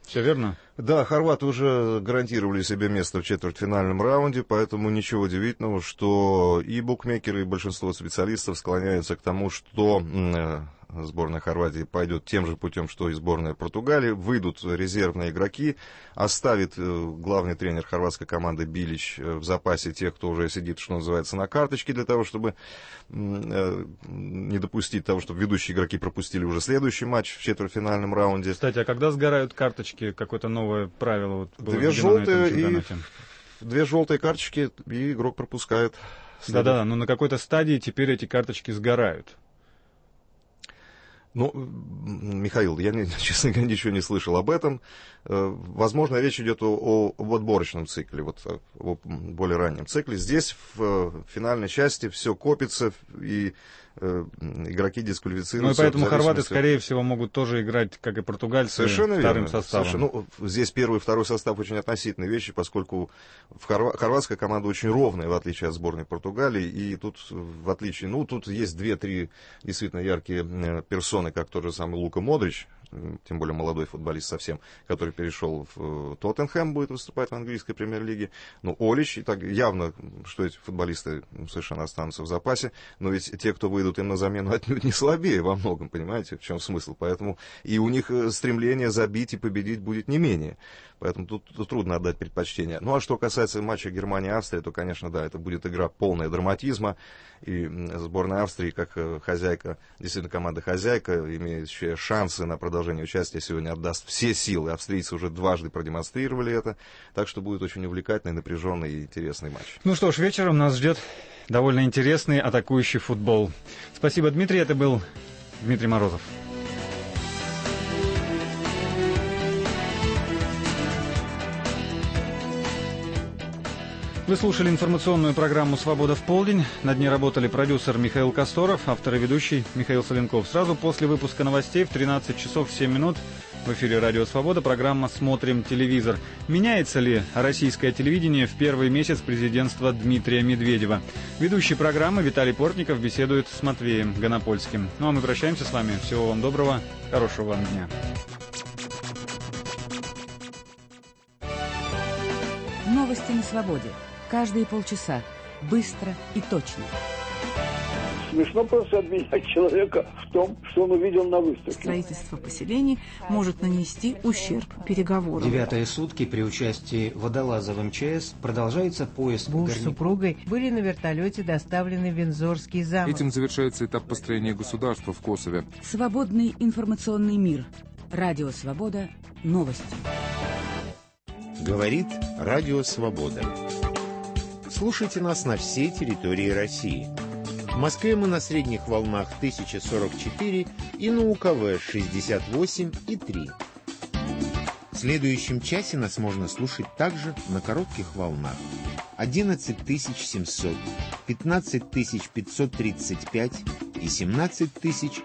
Все верно? Да, хорваты уже гарантировали себе место в четвертьфинальном раунде, поэтому ничего удивительного, что и букмекеры, и большинство специалистов склоняются к тому, что сборная Хорватии пойдет тем же путем, что и сборная Португалии. Выйдут резервные игроки, оставит главный тренер хорватской команды Билич в запасе тех, кто уже сидит, что называется, на карточке, для того, чтобы не допустить того, чтобы ведущие игроки пропустили уже следующий матч в четвертьфинальном раунде. Кстати, а когда сгорают карточки, какое-то новое правило вот было две желтые и две желтие карточки, и игрок пропускает. Да-да, но на какой-то стадии теперь эти карточки сгорают. Ну, Михаил, я, честно говоря, ничего не слышал об этом. Возможно, речь идет о, о, об отборочном цикле, вот о более раннем цикле. Здесь в финальной части все копится, и э, игроки дисквалифицируются. Ну и поэтому хорваты, скорее всего, могут тоже играть, как и португальцы, совершенно вторым верно. составом. Совершенно. Ну, здесь первый и второй состав очень относительные вещи, поскольку в хорва... хорватская команда очень ровная, в отличие от сборной Португалии. И тут, в отличие, ну, тут есть две-три действительно яркие персоны, как тот же самый Лука Модрич, тем более молодой футболист совсем, который перешел в Тоттенхэм, будет выступать в английской премьер-лиге. Ну, Олич, и так явно, что эти футболисты совершенно останутся в запасе, но ведь те, кто выйдут им на замену, отнюдь не слабее во многом, понимаете, в чем смысл. Поэтому и у них стремление забить и победить будет не менее. Поэтому тут, тут трудно отдать предпочтение. Ну, а что касается матча Германия-Австрия, то, конечно, да, это будет игра полная драматизма. И сборная Австрии, как хозяйка, действительно команда-хозяйка, имеющая шансы на продолжение участия, сегодня отдаст все силы. Австрийцы уже дважды продемонстрировали это. Так что будет очень увлекательный, напряженный и интересный матч. Ну что ж, вечером нас ждет довольно интересный атакующий футбол. Спасибо, Дмитрий. Это был Дмитрий Морозов. Вы слушали информационную программу «Свобода в полдень». Над ней работали продюсер Михаил Косторов, автор и ведущий Михаил Соленков. Сразу после выпуска новостей в тринадцать часов семь минут в эфире «Радио Свобода» программа «Смотрим телевизор». Меняется ли российское телевидение в первый месяц президентства Дмитрия Медведева? Ведущий программы Виталий Портников беседует с Матвеем Гонопольским. Ну а мы прощаемся с вами. Всего вам доброго, хорошего вам дня. Новости на свободе. Каждые полчаса. Быстро и точно. Смешно просто обвинять человека в том, что он увидел на выставке. Строительство поселений может нанести ущерб переговорам. Девятые сутки при участии водолазов эм че эс продолжается поиск. Муж горни... с супругой были на вертолете доставлены в Виндзорский замок. Этим завершается этап построения государства в Косове. Свободный информационный мир. Радио Свобода. Новости. Говорит Радио Свобода. Слушайте нас на всей территории России. В Москве мы на средних волнах тысяча сорок четыре и на УКВ шестьдесят восемь и три. В следующем часе нас можно слушать также на коротких волнах одиннадцать тысяч семьсот, пятнадцать тысяч пятьсот тридцать пять и семнадцать тысяч